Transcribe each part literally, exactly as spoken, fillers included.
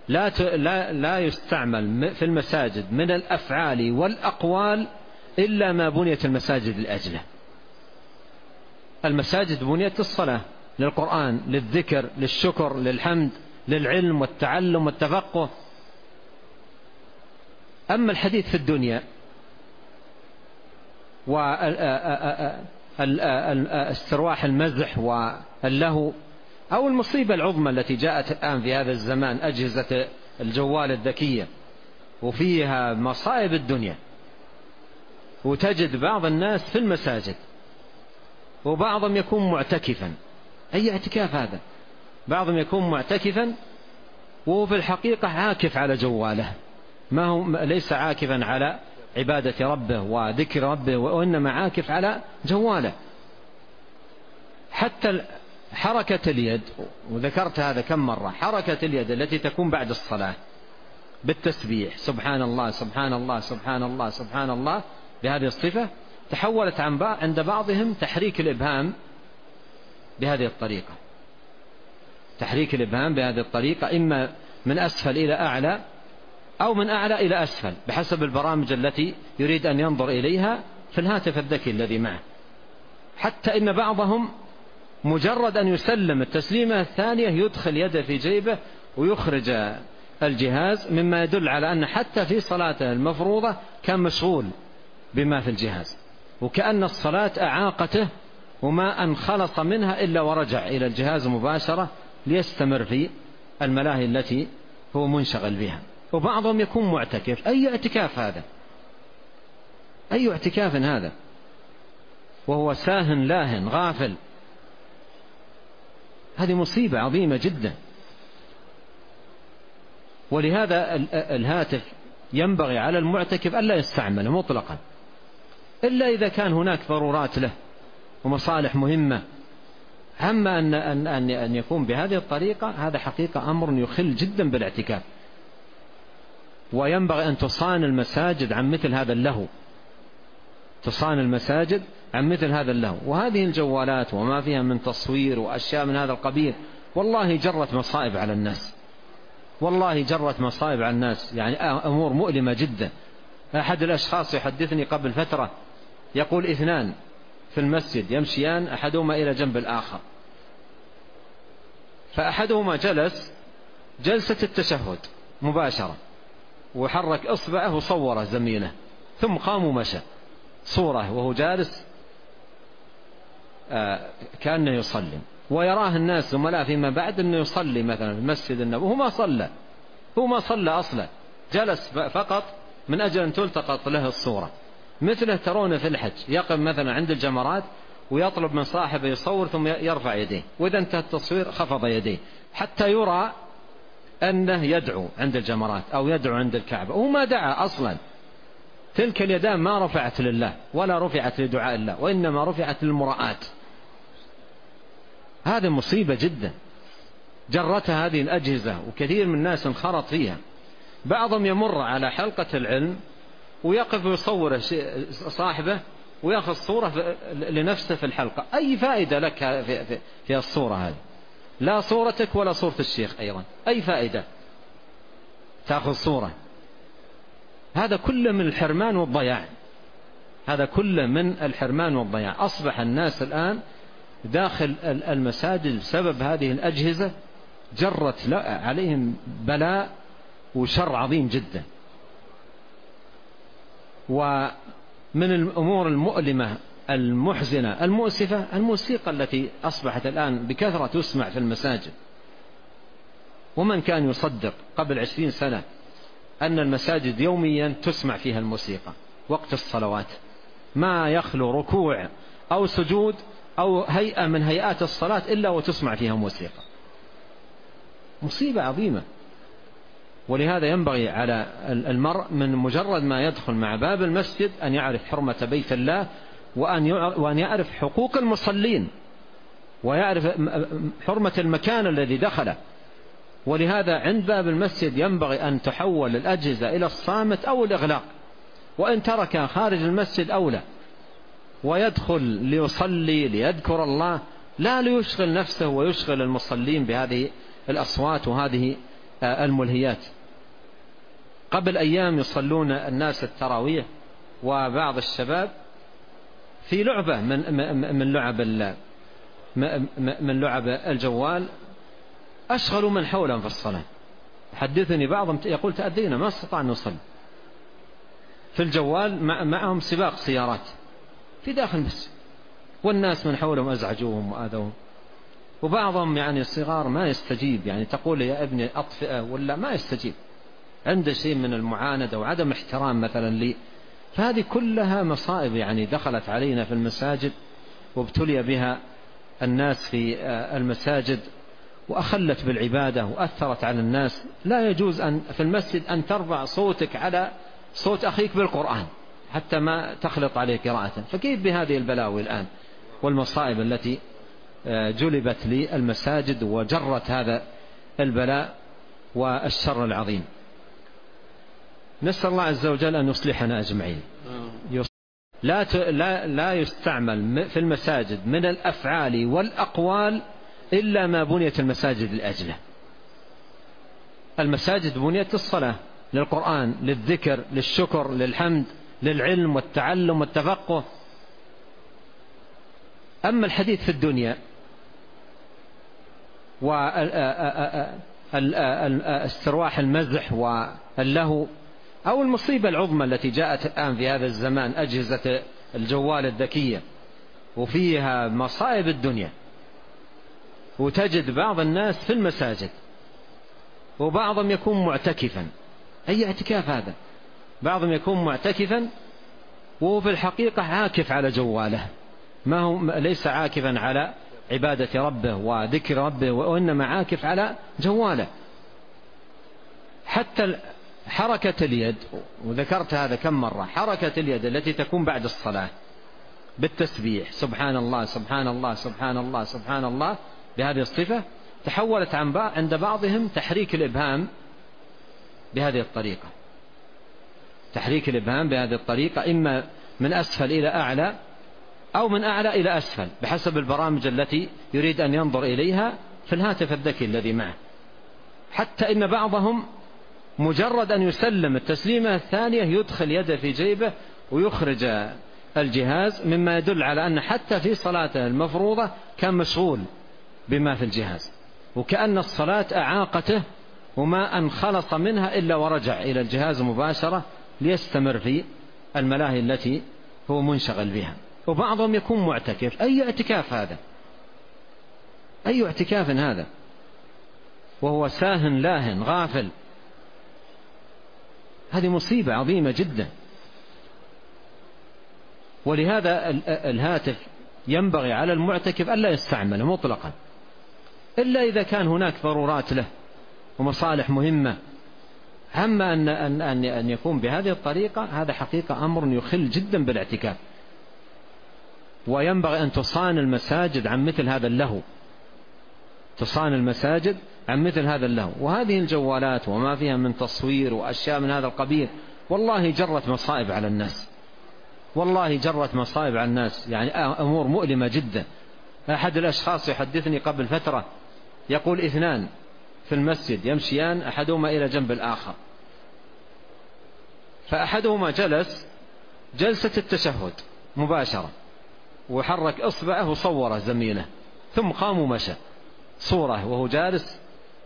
لا لا لا يستعمل في المساجد من الأفعال والأقوال إلا ما بنيت المساجد لأجله. المساجد بنيت الصلاة، للقرآن، للذكر، للشكر، للحمد، للعلم والتعلم والتفقه. أما الحديث في الدنيا واسترواح المزح واللهو، أو المصيبة العظمى التي جاءت الآن في هذا الزمان، أجهزة الجوال الذكية، وفيها مصائب الدنيا، وتجد بعض الناس في المساجد وبعضهم يكون معتكفا. أي اعتكاف هذا؟ بعضهم يكون معتكفا وهو في الحقيقة عاكف على جواله، ما هو ليس عاكفا على عبادة ربه وذكر ربه، وإنما عاكف على جواله. حتى حركة اليد، وذكرت هذا كم مرة، حركة اليد التي تكون بعد الصلاة بالتسبيح سبحان الله سبحان الله سبحان الله سبحان الله بهذه الصفة، تحولت عند بعضهم تحريك الإبهام بهذه الطريقة. تحريك الإبهام بهذه الطريقة إما من أسفل إلى أعلى أو من أعلى إلى أسفل بحسب البرامج التي يريد أن ينظر إليها في الهاتف الذكي الذي معه. حتى إن بعضهم مجرد أن يسلم التسليمة الثانية يدخل يده في جيبه ويخرج الجهاز، مما يدل على أن حتى في صلاته المفروضة كان مشغول بما في الجهاز، وكأن الصلاة أعاقته وما أن خلص منها إلا ورجع إلى الجهاز مباشرة ليستمر في الملاهي التي هو منشغل بها. وبعضهم يكون معتكف. أي اعتكاف هذا؟ أي اعتكاف هذا وهو ساهن لاهن غافل؟ هذه مصيبة عظيمة جدا. ولهذا الهاتف ينبغي على المعتكف ألا يستعمله مطلقا إلا إذا كان هناك ضرورات له ومصالح مهمة. أما أن, أن, أن, أن يكون بهذه الطريقة هذا حقيقة أمر يخل جدا بالاعتكاف. وينبغي أن تصان المساجد عن مثل هذا اللهو، تصان المساجد عن مثل هذا اللهو. وهذه الجوالات وما فيها من تصوير وأشياء من هذا القبيل والله جرت مصائب على الناس، والله جرت مصائب على الناس، يعني أمور مؤلمة جدا. أحد الأشخاص يحدثني قبل فترة يقول اثنان في المسجد يمشيان أحدهما إلى جنب الآخر، فأحدهما جلس جلسة التشهد مباشرة وحرك إصبعه وصوره زميله، ثم قام ومشى صورة وهو جالس آه كأنه يصلي، ويراه الناس زملاء فيما بعد أنه يصلي مثلا في المسجد النبوي. هو ما صلى، هو ما صلى أصلا، جلس فقط من أجل أن تلتقط له الصورة. مثله ترون في الحج يقف مثلا عند الجمرات ويطلب من صاحبه يصور ثم يرفع يديه، وإذا انتهى التصوير خفض يديه حتى يرى أنه يدعو عند الجمرات أو يدعو عند الكعبة، وهو ما دعا أصلا. تلك اليدان ما رفعت لله ولا رفعت لدعاء الله، وإنما رفعت للمراءات. هذه مصيبة جدا جرتها هذه الأجهزة، وكثير من الناس انخرط فيها. بعضهم يمر على حلقة العلم ويقف ويصور صاحبه ويأخذ صورة لنفسه في الحلقة. أي فائدة لك في, في, في الصورة هذه؟ لا صورتك ولا صورة الشيخ أيضا، أي فائدة تأخذ صورة؟ هذا كله من الحرمان والضياع، هذا كله من الحرمان والضياع. أصبح الناس الآن داخل المساجد بسبب هذه الأجهزة جرت عليهم بلاء وشر عظيم جدا. ومن الأمور المؤلمة المحزنة المؤسفة الموسيقى التي أصبحت الآن بكثرة تسمع في المساجد. ومن كان يصدق قبل عشرين سنة أن المساجد يوميا تسمع فيها الموسيقى وقت الصلوات، ما يخلو ركوع أو سجود أو هيئة من هيئات الصلاة إلا وتسمع فيها موسيقى. مصيبة عظيمة. ولهذا ينبغي على المرء من مجرد ما يدخل مع باب المسجد أن يعرف حرمة بيت الله، وأن يعرف حقوق المصلين، ويعرف حرمة المكان الذي دخله. ولهذا عند باب المسجد ينبغي أن تحول الأجهزة إلى الصامت أو الإغلاق، وإن ترك خارج المسجد أولى، ويدخل ليصلي ليذكر الله، لا ليشغل نفسه ويشغل المصلين بهذه الأصوات وهذه الملهيات. قبل أيام يصلون الناس التراويح وبعض الشباب في لعبة من من لعب من لعب الجوال أشغلوا من حولهم في الصلاة. حدثني بعضهم يقول تأذينا ما استطاع أن نصلي في الجوال، معهم سباق سيارات في داخل المسجد والناس من حولهم أزعجوهم وآذوهم. وبعضهم يعني الصغار ما يستجيب، يعني تقول يا ابني أطفئه ولا ما يستجيب، عنده شيء من المعاندة وعدم احترام مثلا لي. فهذه كلها مصائب يعني دخلت علينا في المساجد وابتلي بها الناس في المساجد وأخلت بالعبادة وأثرت على الناس. لا يجوز أن في المسجد أن ترفع صوتك على صوت أخيك بالقرآن حتى ما تخلط عليه قراءة. فكيف بهذه البلاوي الآن والمصائب التي جلبت للمساجد وجرت هذا البلاء والشر العظيم. نسأل الله عز وجل أن يصلحنا أجمعين. لا لا لا يستعمل في المساجد من الأفعال والأقوال إلا ما بنيت المساجد لأجله. المساجد بنيت الصلاة، للقرآن، للذكر، للشكر، للحمد، للعلم والتعلم والتفقه. أما الحديث في الدنيا والاسترواح المزح واللهو أو المصيبة العظمى التي جاءت الآن في هذا الزمان، أجهزة الجوال الذكية وفيها مصائب الدنيا، وتجد بعض الناس في المساجد وبعضهم يكون معتكفا. أي اعتكاف هذا؟ بعضهم يكون معتكفا وهو في الحقيقة عاكف على جواله، ما هو ليس عاكفا على عبادة ربه وذكر ربه، وإنما عاكف على جواله. حتى حركة اليد، وذكرت هذا كم مرة، حركة اليد التي تكون بعد الصلاة بالتسبيح سبحان الله سبحان الله سبحان الله سبحان الله بهذه الصفة، تحولت عند بعضهم تحريك الإبهام بهذه الطريقة. تحريك الإبهام بهذه الطريقة إما من أسفل إلى أعلى أو من أعلى إلى أسفل بحسب البرامج التي يريد أن ينظر إليها في الهاتف الذكي الذي معه. حتى إن بعضهم مجرد أن يسلم التسليمة الثانية يدخل يده في جيبه ويخرج الجهاز، مما يدل على أن حتى في صلاته المفروضة كان مشغول بما في الجهاز، وكأن الصلاة أعاقته وما أن خلص منها إلا ورجع إلى الجهاز مباشرة ليستمر في الملاهي التي هو منشغل بها. وبعضهم يكون معتكف. أي اعتكاف هذا؟ أي اعتكاف هذا وهو ساهن لاهن غافل؟ هذه مصيبة عظيمة جدا. ولهذا الهاتف ينبغي على المعتكف ألا يستعمله مطلقا إلا إذا كان هناك ضرورات له ومصالح مهمة. أما أن, أن, أن, أن يكون بهذه الطريقة هذا حقيقة أمر يخل جدا بالاعتكاف. وينبغي أن تصان المساجد عن مثل هذا اللهو، تصان المساجد عن مثل هذا اللهو. وهذه الجوالات وما فيها من تصوير وأشياء من هذا القبيل والله جرت مصائب على الناس، والله جرت مصائب على الناس، يعني أمور مؤلمة جدا. أحد الأشخاص يحدثني قبل فترة يقول اثنان في المسجد يمشيان أحدهما إلى جنب الآخر، فأحدهما جلس جلسة التشهد مباشرة وحرك إصبعه وصوره زميله، ثم قام ومشى صورة وهو جالس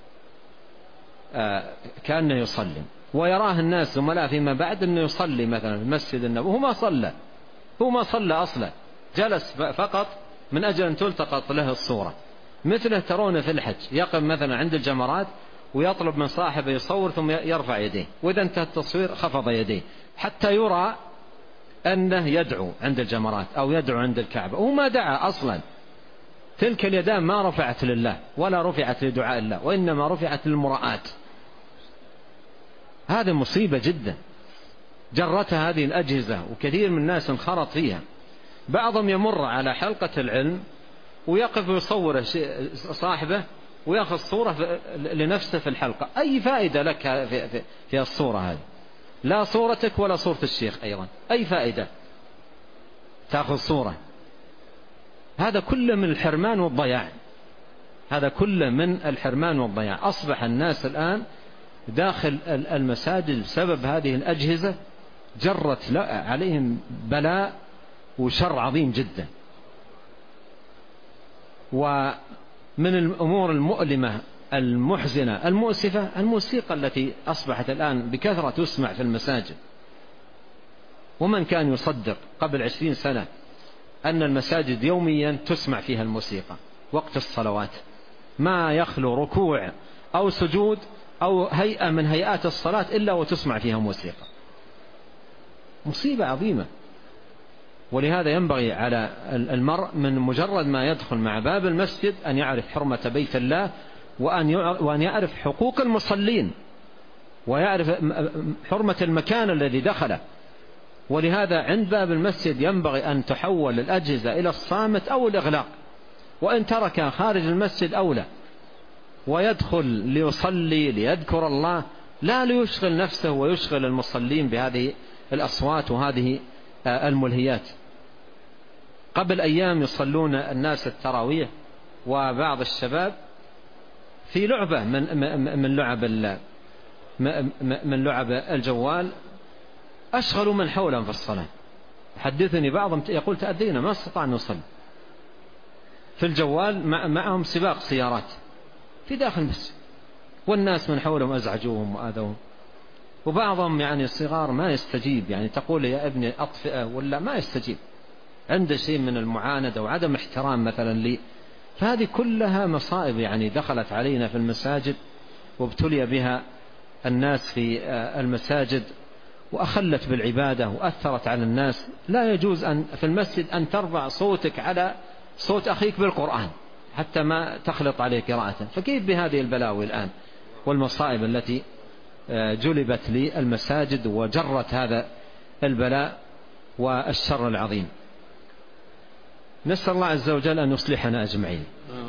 آه كأنه يصلي، ويراه الناس زملاء فيما بعد أنه يصلي مثلا في المسجد النبوي. هو ما صلى، هو ما صلى أصلا، جلس فقط من أجل أن تلتقط له الصورة. مثله ترون في الحج يقف مثلا عند الجمرات ويطلب من صاحبه يصور ثم يرفع يديه، وإذا انتهى التصوير خفض يديه حتى يرى أنه يدعو عند الجمرات أو يدعو عند الكعبة. هو ما دعا أصلا، تلك اليدان ما رفعت لله ولا رفعت لدعاء الله، وإنما رفعت للمراءات. هذه مصيبة جدا جرتها هذه الأجهزة، وكثير من الناس انخرط فيها. بعضهم يمر على حلقة العلم ويقف ويصور صاحبه ويأخذ صورة لنفسه في الحلقة. أي فائدة لك في, في, في الصورة هذه؟ لا صورتك ولا صورة الشيخ أيضا، أي فائدة تأخذ صورة؟ هذا كله من الحرمان والضياع، هذا كله من الحرمان والضياع. أصبح الناس الآن داخل المساجد بسبب هذه الأجهزة جرت عليهم بلاء وشر عظيم جدا. ومن الأمور المؤلمة المحزنة المؤسفة الموسيقى التي أصبحت الآن بكثرة تسمع في المساجد. ومن كان يصدق قبل عشرين سنة أن المساجد يوميا تسمع فيها الموسيقى وقت الصلوات، ما يخلو ركوع أو سجود أو هيئة من هيئات الصلاة إلا وتسمع فيها موسيقى. مصيبة عظيمة. ولهذا ينبغي على المرء من مجرد ما يدخل مع باب المسجد أن يعرف حرمة بيت الله، وأن يعرف حقوق المصلين، ويعرف حرمة المكان الذي دخله. ولهذا عند باب المسجد ينبغي أن تحول الأجهزة إلى الصامت أو الإغلاق، وإن ترك خارج المسجد أولى، ويدخل ليصلي ليذكر الله لا ليشغل نفسه ويشغل المصلين بهذه الأصوات وهذه الملهيات. قبل أيام يصلون الناس التراويح وبعض الشباب في لعبة من من لعب من لعب الجوال أشغلوا من حولهم في الصلاة. حدثني بعضهم يقول تأذينا ما استطاع أن نصلي في الجوال، معهم سباق سيارات في داخل المسجد، والناس من حولهم أزعجوهم وآذوهم. وبعضهم يعني الصغار ما يستجيب، يعني تقول يا ابني أطفئه ولا ما يستجيب، عنده شيء من المعاندة وعدم احترام مثلا لي. فهذه كلها مصائب يعني دخلت علينا في المساجد وابتلي بها الناس في المساجد وأخلت بالعبادة وأثرت على الناس. لا يجوز أن في المسجد أن ترفع صوتك على صوت أخيك بالقرآن حتى ما تخلط عليه قراءة. فكيف بهذه البلاوي الآن والمصائب التي جلبت للمساجد وجرت هذا البلاء والشر العظيم. نسأل الله عز وجل أن يصلحنا أجمعين.